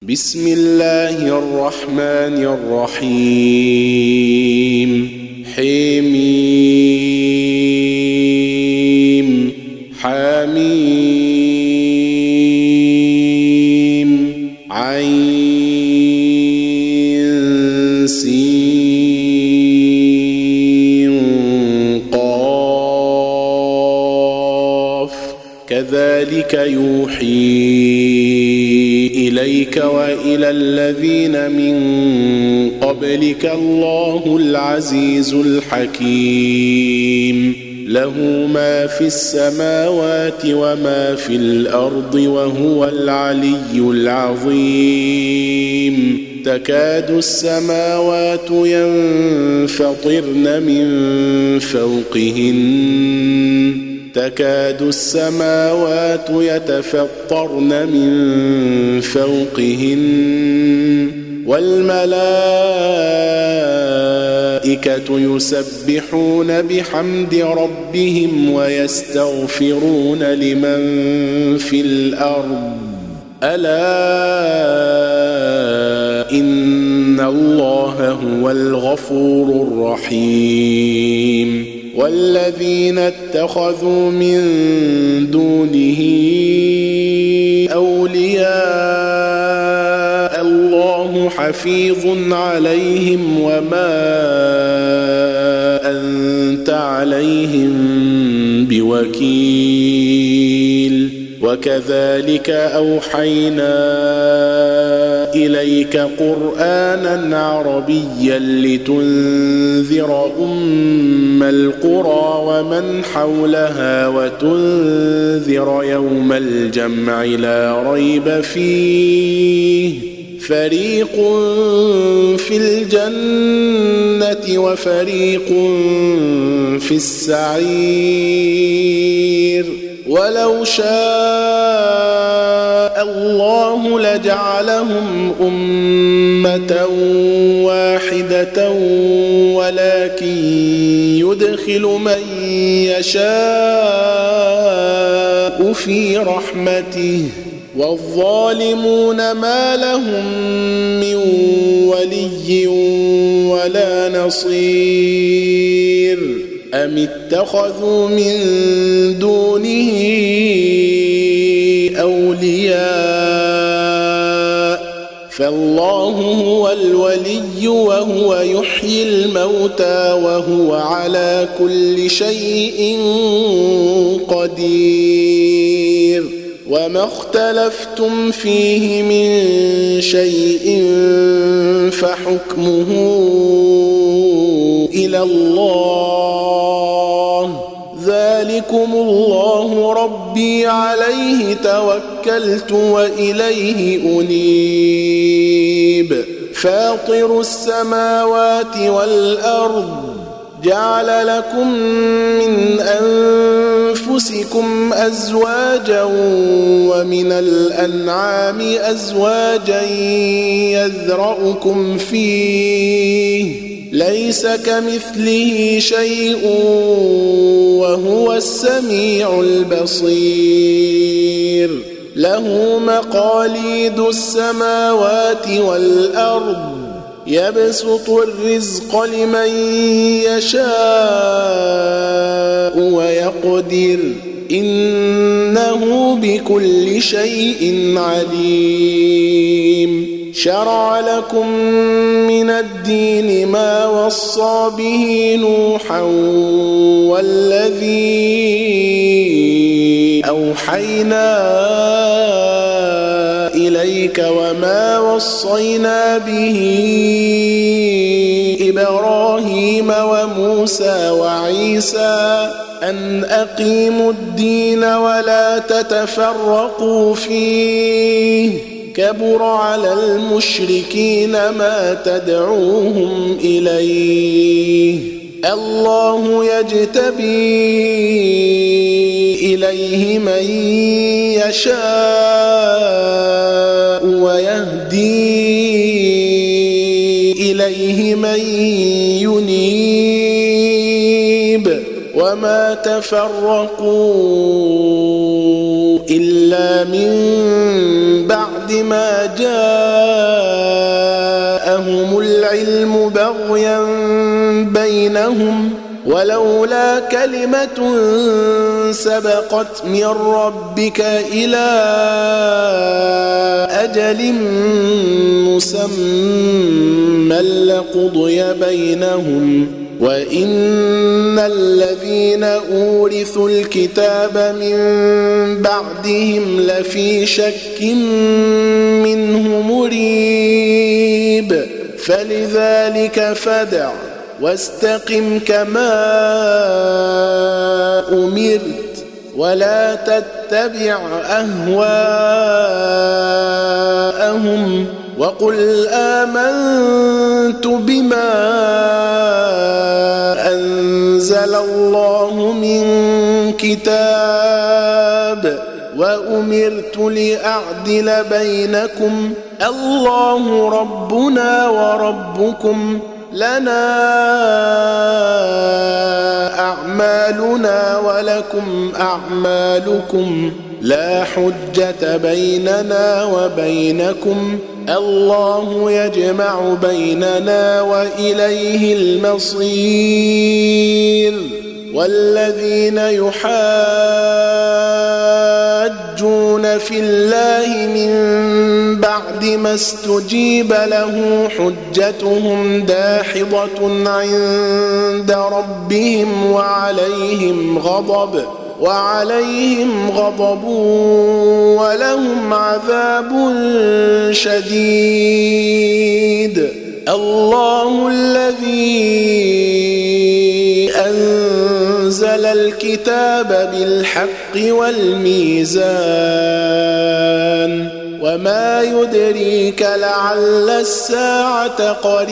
بسم الله الرحمن الرحيم حميم حميم عين سين قاف كذلك يوحي إليك وإلى الذين من قبلك الله العزيز الحكيم له ما في السماوات وما في الأرض وهو العلي العظيم تكاد السماوات ينفطرن من فوقهن تكاد السماوات يتفطرن من فوقهن والملائكة يسبحون بحمد ربهم ويستغفرون لمن في الأرض ألا إن الله هو الغفور الرحيم والذين اتخذوا من دونه أولياء الله حفيظ عليهم وما أنت عليهم بوكيل وكذلك أوحينا إليك قرآنا عربيا لتنذر أم القرى ومن حولها وتنذر يوم الجمع لا ريب فيه فريق في الجنة وفريق في السعير ولو شاء الله لجعلهم أمة واحدة ولكن يدخل من يشاء في رحمته والظالمون ما لهم من ولي ولا نصير أم اتخذوا من دونه أولياء فالله هو الولي وهو يحيي الموتى وهو على كل شيء قدير وما اختلفتم فيه من شيء فحكمه إلى الله ذلكم الله ربي عليه توكلت وإليه أنيب فاطر السماوات والأرض جعل لكم من أنفسكم أزواجا ومن الأنعام أزواجا يذرأكم فيه ليس كمثله شيء وهو السميع البصير له مقاليد السماوات والأرض يبسط الرزق لمن يشاء ويقدر إنه بكل شيء عليم شرع لكم من الدين ما وصى به نوحا والذي أوحينا إليك وما وصينا به إبراهيم وموسى وعيسى أن أقيموا الدين ولا تتفرقوا فيه كبر على المشركين ما تدعوهم إليه الله يجتبي إليه من يشاء ويهدي إليه من ينيب وما تفرقوا إلا من بعد بعد ما جاءهم العلم بغيا بينهم ولولا كلمة سبقت من ربك إلى أجل مسمى لقضي بينهم وإن الذين أورثوا الكتاب من بعدهم لفي شك منه مريب فلذلك فادع واستقم كما أمرت ولا تتبع أهواءهم وقل آمنت بما أنزل الله من كتاب وأمرت لأعدل بينكم الله ربنا وربكم لنا أعمالنا ولكم أعمالكم لا حجة بيننا وبينكم الله يجمع بيننا وإليه المصير والذين يحاجون في الله من بعد ما استجيب له حجتهم داحضة عند ربهم وعليهم غضب ولهم عذاب شديد الله الذي أنزل الكتاب بالحق والميزان وما يدريك لعل الساعة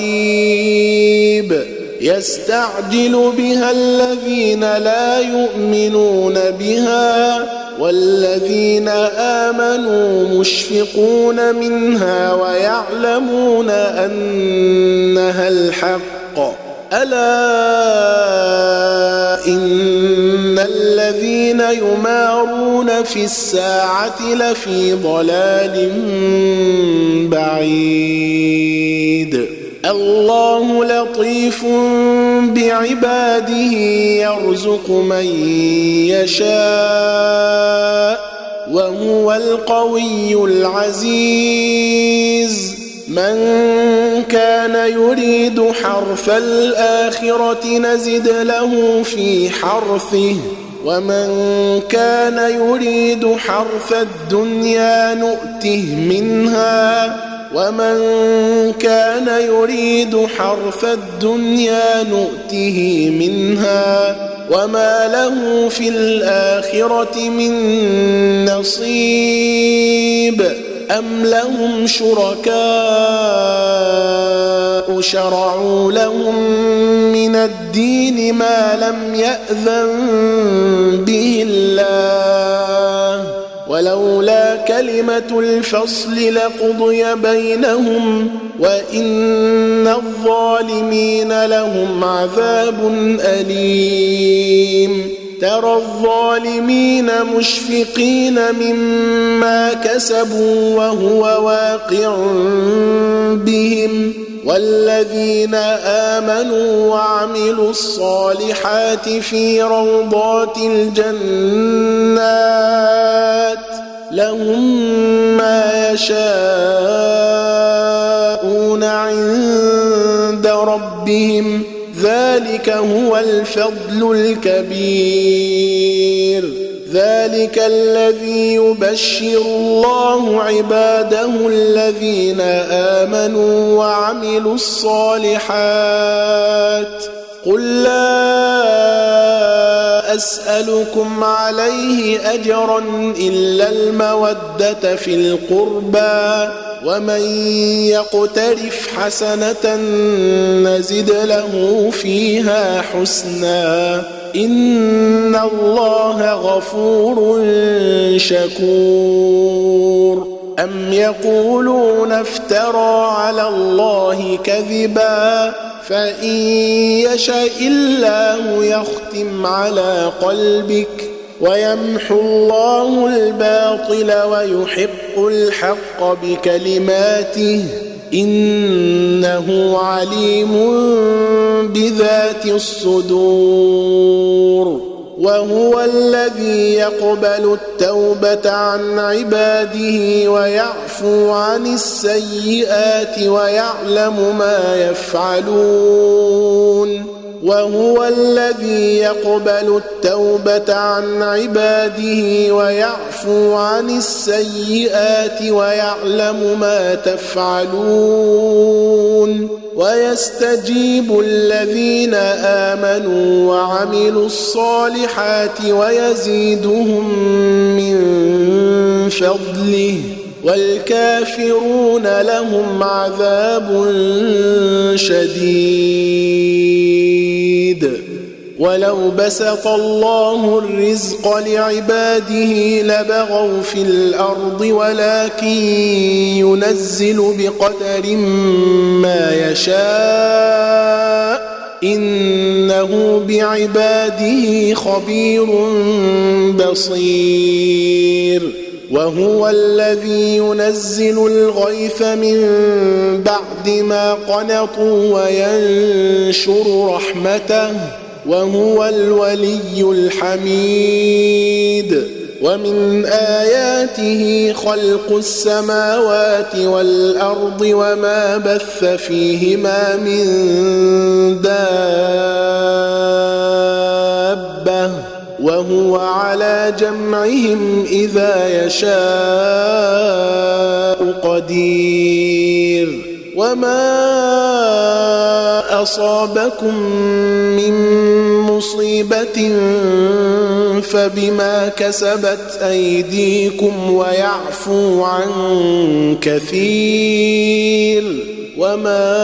قريب يستعجل بها الذين لا يؤمنون بها والذين آمنوا مشفقون منها ويعلمون أنها الحق ألا إن الذين يمارون في الساعة لفي ضلال بعيد الله لطيف بعباده يرزق من يشاء وهو القوي العزيز من كان يريد حرث الآخرة نزد له في حرثه ومن كان يريد حرث الدنيا نؤته منها ومن كان يريد حرث الدنيا نؤته منها وما له في الآخرة من نصيب أم لهم شركاء شرعوا لهم من الدين ما لم يأذن به الله ولولا كلمة الفصل لقضي بينهم وإن الظالمين لهم عذاب أليم ترى الظالمين مشفقين مما كسبوا وهو واقع بهم والذين آمنوا وعملوا الصالحات في روضات الجنات لهم ما يشاءون عند ربهم ذلك هو الفضل الكبير ذلك الذي يبشر الله عباده الذين آمنوا وعملوا الصالحات قل لا أسألكم عليه أجرا إلا المودة في القربى ومن يقترف حسنة نزد له فيها حسنا إن الله غفور شكور أم يقولون افترى على الله كذبا فإن يشاء الله يختم على قلبك ويمحو الله الباطل ويحق الحق بكلماته إنه عليم بذات الصدور وهو الذي يقبل التوبة عن عباده ويعفو عن السيئات ويعلم ما يفعلون وهو الذي يقبل التوبة عن عباده ويعفو عن السيئات ويعلم ما تفعلون ويستجيب الذين آمنوا وعملوا الصالحات ويزيدهم من فضله والكافرون لهم عذاب شديد ولو بسط الله الرزق لعباده لبغوا في الأرض ولكن ينزل بقدر ما يشاء إنه بعباده خبير بصير وهو الذي ينزل الغيث من بعد ما قنطوا وينشر رحمته وهو الولي الحميد ومن آياته خلق السماوات والأرض وما بث فيهما من دابة وهو على جمعهم إذا يشاء قدير وما أصابكم من مصيبة فبما كسبت أيديكم ويعفو عن كثير وما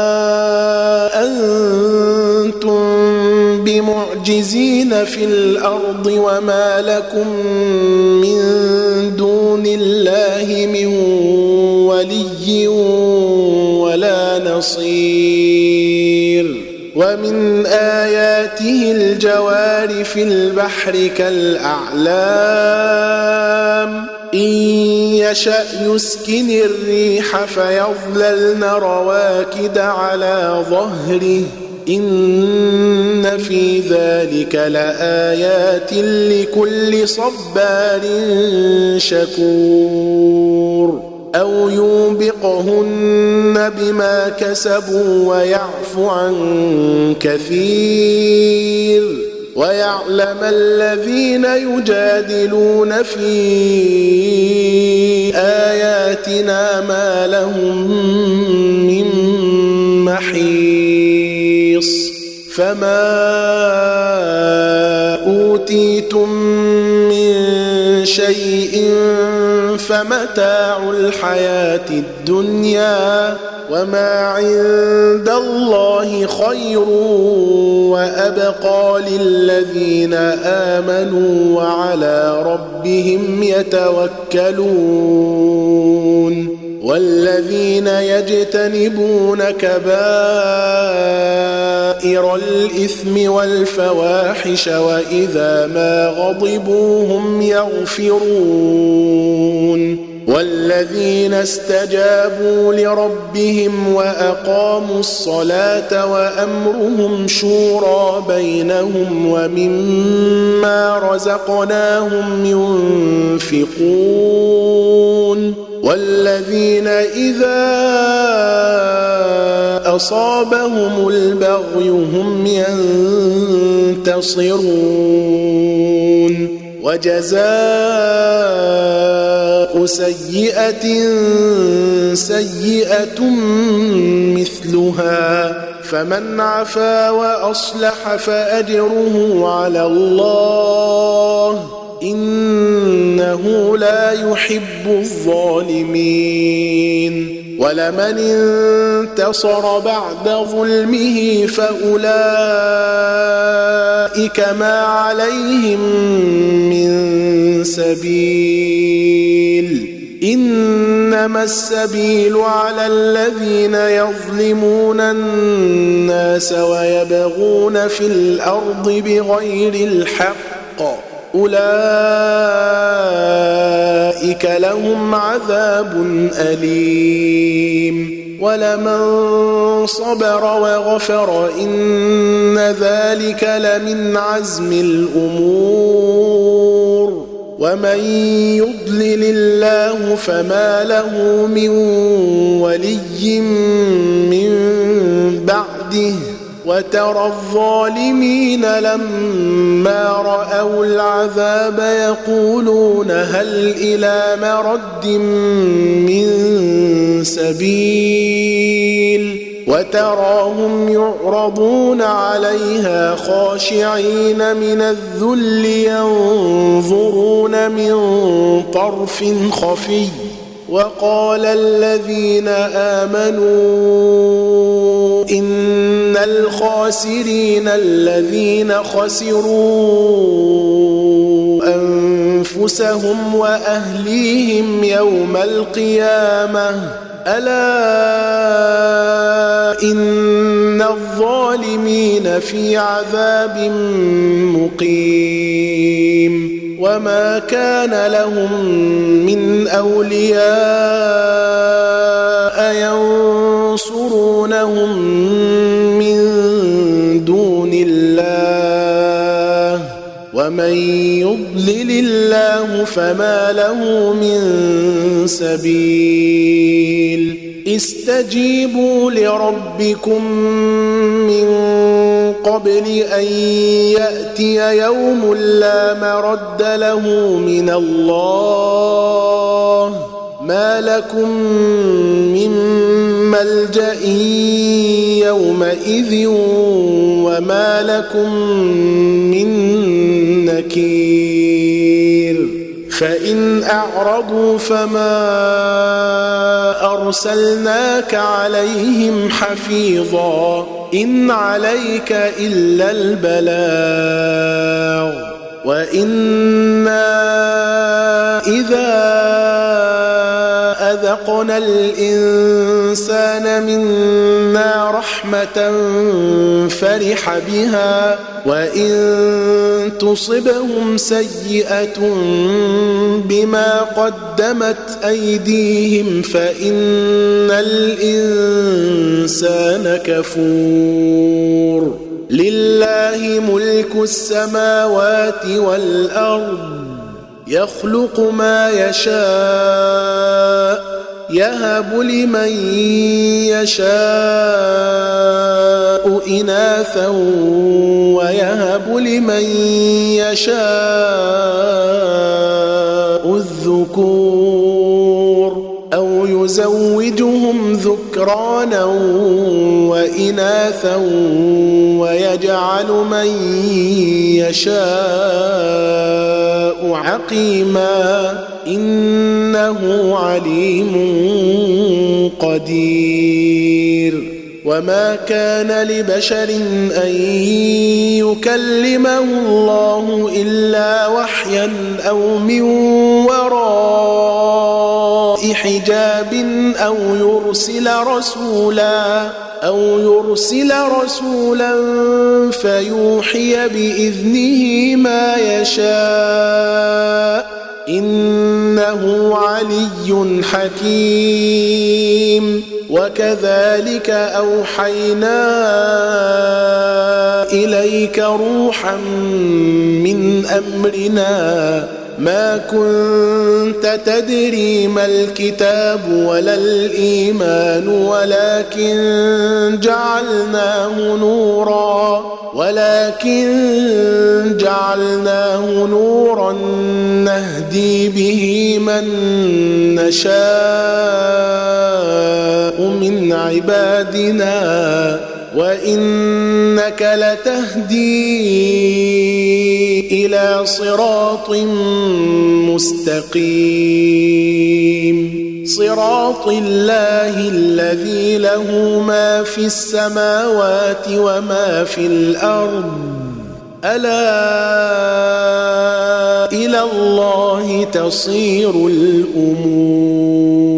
أنتم بمعجزين في الأرض وما لكم من دون الله من ولي ولا نصير ومن آياته الجوار في البحر كالأعلام إن يشأ يسكن الريح فيظللن رواكد على ظهره إن في ذلك لآيات لكل صبار شكور أو يوبقهن بما كسبوا ويعفو عن كثير ويعلم الذين يجادلون في آياتنا ما لهم من محيص فما أوتيتم من شيء فمتاع الحياة الدنيا وما عند الله خير وأبقى للذين آمنوا وعلى ربهم يتوكلون والذين يجتنبون كبائر الإثم والفواحش وإذا ما غضبوا هم يغفرون والذين استجابوا لربهم وأقاموا الصلاة وأمرهم شورى بينهم ومما رزقناهم ينفقون والذين إذا أصابهم البغي هم ينتصرون وجزاء سيئة سيئة مثلها فمن عفا وأصلح فأجره على الله إنه لا يحب الظالمين ولمن انتصر بعد ظلمه فأولئك ما عليهم من سبيل إنما السبيل على الذين يظلمون الناس ويبغون في الأرض بغير الحق أولئك لهم عذاب أليم ولمن صبر وغفر إن ذلك لمن عزم الأمور ومن يضلل الله فما له من ولي من بعده وترى الظالمين لما رأوا العذاب يقولون هل إلى مرد من سبيل وتراهم يعرضون عليها خاشعين من الذل ينظرون من طرف خفي وقال الذين آمنوا إن الخاسرين الذين خسروا أنفسهم وأهليهم يوم القيامة ألا إن الظالمين في عذاب مقيم وما كان لهم من أولياء ينصرونهم من دون الله ومن يضلل الله فما له من سبيل استجيبوا لربكم من قبل أن يأتي يوم لا مرد له من الله ما لكم من ملجأ يومئذ وما لكم من نكير فإن أعرضوا فما أرسلناك عليهم حفيظا إن عليك إلا البلاغ وإنا إذا أذقنا الإنسان منا رحمة فرح بها وإن تصبهم سيئة بما قدمت أيديهم فإن الإنسان كفور لله ملك السماوات والأرض يخلق ما يشاء يهب لمن يشاء إناثا ويهب لمن يشاء الذكور أو يزوجهم ذكرانا وإناثا ويجعل من يشاء عقيما إنه عليم قدير وما كان لبشر أن يكلمه الله إلا وحيا أو من وراء حجاب أو يرسل رسولا فيوحي بإذنه ما يشاء إنه علي حكيم وكذلك أوحينا إليك روحا من أمرنا ما كنت تدري ما الكتاب ولا الإيمان ولكن جعلناه نورا نهدي به من نشاء من عبادنا وإنك لتهدي إلى صراط مستقيم صراط الله الذي له ما في السماوات وما في الأرض ألا إلى الله تصير الأمور